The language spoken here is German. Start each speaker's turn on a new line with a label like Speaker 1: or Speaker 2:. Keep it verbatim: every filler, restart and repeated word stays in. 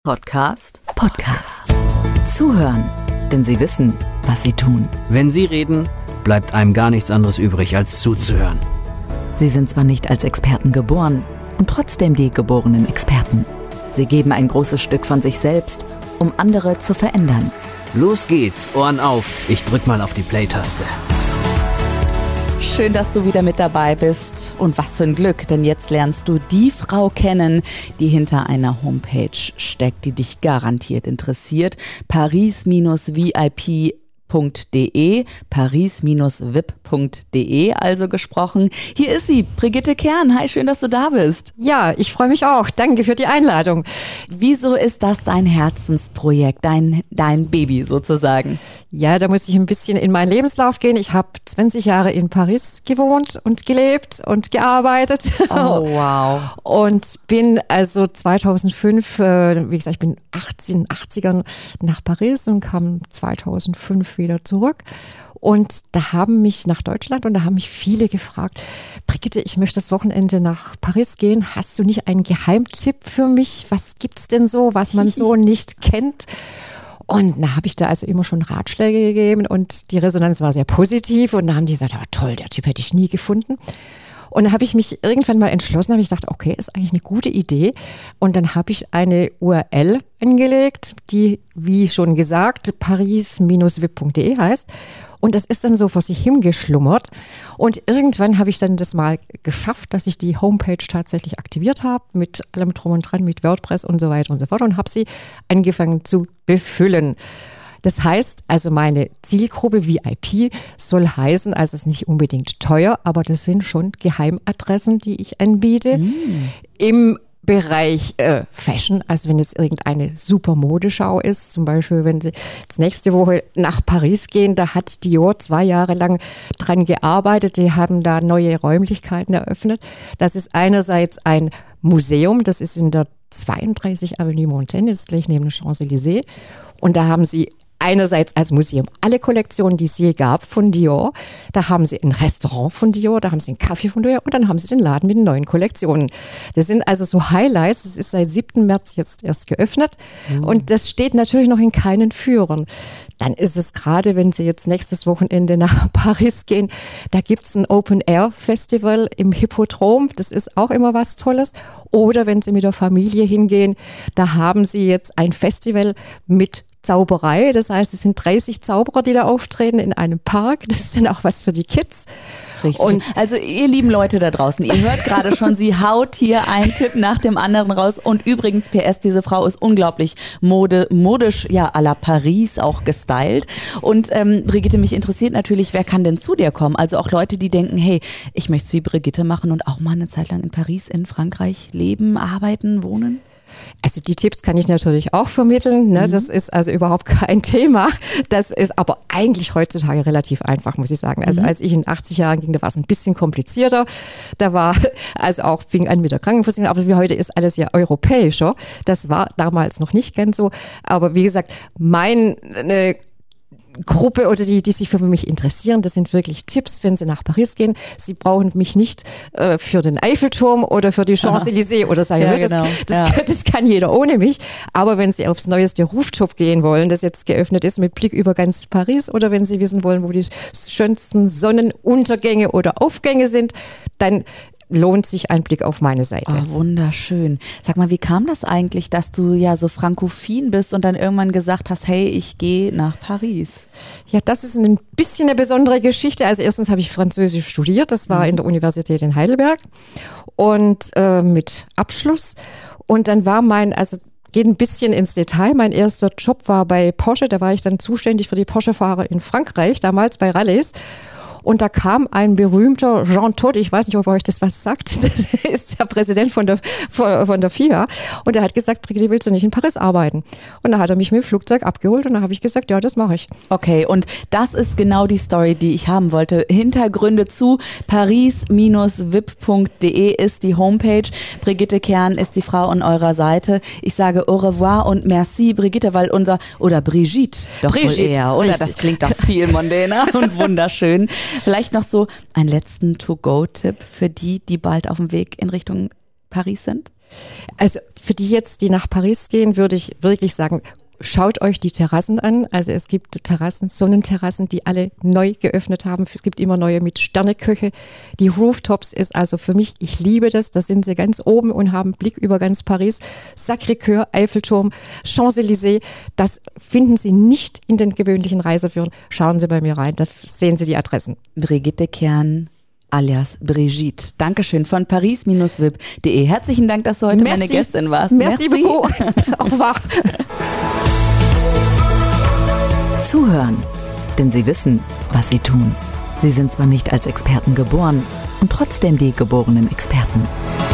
Speaker 1: Podcast. Podcast. Zuhören, denn sie wissen, was sie tun.
Speaker 2: Wenn sie reden, bleibt einem gar nichts anderes übrig, als zuzuhören.
Speaker 1: Sie sind zwar nicht als Experten geboren und trotzdem die geborenen Experten. Sie geben ein großes Stück von sich selbst, um andere zu verändern.
Speaker 2: Los geht's, Ohren auf. Ich drück mal auf die Play-Taste.
Speaker 3: Schön, dass du wieder mit dabei bist. Und was für ein Glück, denn jetzt lernst du die Frau kennen, die hinter einer Homepage steckt, die dich garantiert interessiert. paris Bindestrich V I P Punkt de, paris Bindestrich V I P Punkt de, also gesprochen. Hier ist sie, Brigitte Kern. Hi, schön, dass du da bist.
Speaker 4: Ja, ich freue mich auch. Danke für die Einladung.
Speaker 3: Wieso ist das dein Herzensprojekt, dein, dein Baby sozusagen?
Speaker 4: Ja, da muss ich ein bisschen in meinen Lebenslauf gehen. Ich habe zwanzig Jahre in Paris gewohnt und gelebt und gearbeitet.
Speaker 3: Oh, wow.
Speaker 4: Und bin also zweitausendfünf, wie gesagt, ich bin achtzehn, achtzigern nach Paris und kam zweitausendfünf wieder zurück. Und da haben mich nach Deutschland und da haben mich viele gefragt, Brigitte, ich möchte das Wochenende nach Paris gehen. Hast du nicht einen Geheimtipp für mich? Was gibt's denn so, was man so nicht kennt? Und da habe ich da also immer schon Ratschläge gegeben und die Resonanz war sehr positiv. Und da haben die gesagt, ja toll, der Typ hätte ich nie gefunden. Und da habe ich mich irgendwann mal entschlossen, habe ich gedacht, okay, ist eigentlich eine gute Idee. Und dann habe ich eine U R L angelegt, die, wie schon gesagt, paris Bindestrich V I P Punkt de heißt. Und das ist dann so vor sich hingeschlummert. Und irgendwann habe ich dann das mal geschafft, dass ich die Homepage tatsächlich aktiviert habe, mit allem Drum und Dran, mit WordPress und so weiter und so fort und habe sie angefangen zu befüllen. Das heißt, also meine Zielgruppe V I P soll heißen, also es ist nicht unbedingt teuer, aber das sind schon Geheimadressen, die ich anbiete. Mm. Im Bereich äh, Fashion, also wenn jetzt irgendeine super Modeschau ist, zum Beispiel wenn Sie jetzt nächste Woche nach Paris gehen, da hat Dior zwei Jahre lang dran gearbeitet, die haben da neue Räumlichkeiten eröffnet. Das ist einerseits ein Museum, das ist in der zweiunddreißig Avenue Montaigne, das ist gleich neben den Champs-Élysées und da haben sie einerseits als Museum alle Kollektionen, die es je gab von Dior. Da haben sie ein Restaurant von Dior, da haben sie einen Kaffee von Dior und dann haben sie den Laden mit den neuen Kollektionen. Das sind also so Highlights. Es ist seit siebten März jetzt erst geöffnet mhm. und das steht natürlich noch in keinen Führern. Dann ist es gerade, wenn Sie jetzt nächstes Wochenende nach Paris gehen, da gibt es ein Open-Air-Festival im Hippodrom. Das ist auch immer was Tolles. Oder wenn Sie mit der Familie hingehen, da haben Sie jetzt ein Festival mit Zauberei, das heißt, es sind dreißig Zauberer, die da auftreten in einem Park. Das ist dann auch was für die Kids.
Speaker 3: Richtig. Und also ihr lieben Leute da draußen, ihr hört gerade schon, sie haut hier einen Tipp nach dem anderen raus. Und übrigens, P S, diese Frau ist unglaublich mode, modisch, ja, à la Paris auch gestylt. Und ähm, Brigitte, mich interessiert natürlich, wer kann denn zu dir kommen? Also auch Leute, die denken, hey, ich möchte es wie Brigitte machen und auch mal eine Zeit lang in Paris, in Frankreich leben, arbeiten, wohnen.
Speaker 4: Also die Tipps kann ich natürlich auch vermitteln, ne? Das ist also überhaupt kein Thema. Das ist aber eigentlich heutzutage relativ einfach, muss ich sagen. Also mhm. als ich in achtzig Jahren ging, da war es ein bisschen komplizierter. Da war, also auch fing an mit der Krankenversicherung, aber wie heute ist alles ja europäischer. Das war damals noch nicht ganz so. Aber wie gesagt, meine Gruppe oder die, die sich für mich interessieren, das sind wirklich Tipps, wenn Sie nach Paris gehen. Sie brauchen mich nicht äh, für den Eiffelturm oder für die Champs-Élysées oder so. Ja, genau. das, das, ja. das kann jeder ohne mich. Aber wenn Sie aufs neueste Rooftop gehen wollen, das jetzt geöffnet ist mit Blick über ganz Paris, oder wenn Sie wissen wollen, wo die schönsten Sonnenuntergänge oder Aufgänge sind, dann lohnt sich ein Blick auf meine Seite.
Speaker 3: Oh, wunderschön. Sag mal, wie kam das eigentlich, dass du ja so frankophil bist und dann irgendwann gesagt hast, hey, ich gehe nach Paris?
Speaker 4: Ja, das ist ein bisschen eine besondere Geschichte. Also erstens habe ich Französisch studiert, das war mhm. in der Universität in Heidelberg und äh, mit Abschluss. Und dann war mein, also geht ein bisschen ins Detail. Mein erster Job war bei Porsche, da war ich dann zuständig für die Porsche-Fahrer in Frankreich, damals bei Rallyes. Und da kam ein berühmter Jean Todt, ich weiß nicht, ob euch das was sagt, das ist der Präsident von der, von der F I A. Und er hat gesagt, Brigitte, willst du nicht in Paris arbeiten? Und da hat er mich mit dem Flugzeug abgeholt und da habe ich gesagt, ja, das mache ich.
Speaker 3: Okay, und das ist genau die Story, die ich haben wollte. Hintergründe zu paris Bindestrich V I P Punkt de ist die Homepage. Brigitte Kern ist die Frau an eurer Seite. Ich sage au revoir und merci, Brigitte, weil unser, oder Brigitte, doch Brigitte, wohl eher, oder? Das klingt doch viel mondäner und wunderschön. Vielleicht noch so einen letzten To-Go-Tipp für die, die bald auf dem Weg in Richtung Paris sind?
Speaker 4: Also für die jetzt, die nach Paris gehen, würde ich wirklich sagen, schaut euch die Terrassen an. Also es gibt Terrassen, Sonnenterrassen, die alle neu geöffnet haben. Es gibt immer neue mit Sterneköche. Die Rooftops ist also für mich, ich liebe das. Da sind sie ganz oben und haben Blick über ganz Paris. Sacré-Cœur, Eiffelturm, Champs-Élysées. Das finden Sie nicht in den gewöhnlichen Reiseführern. Schauen Sie bei mir rein, da sehen Sie die Adressen.
Speaker 3: Brigitte Kern alias Brigitte. Dankeschön von paris vip punkt de. Herzlichen Dank, dass du heute
Speaker 4: Merci.
Speaker 3: meine Gästin warst.
Speaker 4: Merci, Merci. beaucoup. Au revoir.
Speaker 1: Zuhören, denn sie wissen, was sie tun. Sie sind zwar nicht als Experten geboren und trotzdem die geborenen Experten.